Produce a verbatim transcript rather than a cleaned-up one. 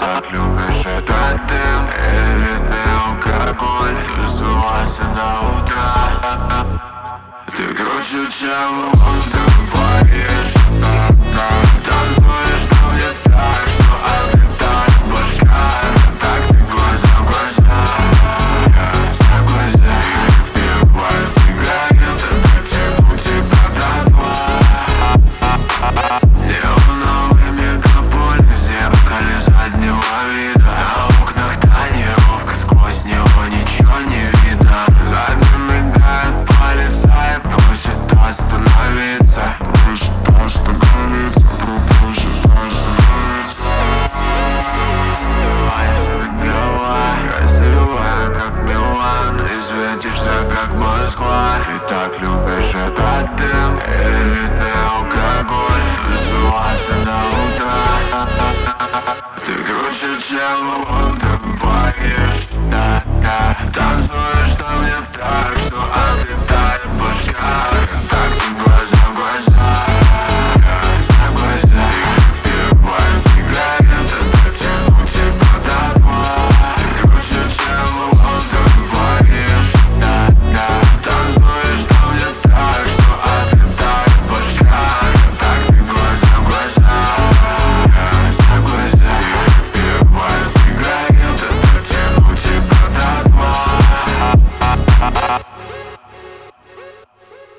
так любишь этот дым, элитный алкоголь, тусоваться до утра. Ты круче, чем он, ты поешь. Танцуешь на мне так, что отлетает башка. Так ты глаза в глаза, я за глаза. Ты впиваешь сигареты, дотяну тебя до дна. Неоновый мегаполис, зеркале заднего вида. На окнах тонировка, сквозь него ничего не видно. Сзади мигает полицай, просит остановиться. Просит остановиться, просит остановиться. Сдувайся до гола, красивая, как Милан, и светишься, как Москва. Ты так любишь этот дым, элитный алкоголь, тусоваться до утра. Ты круче, чем он, ты поешь. Да, да, танцуешь на мне так, что от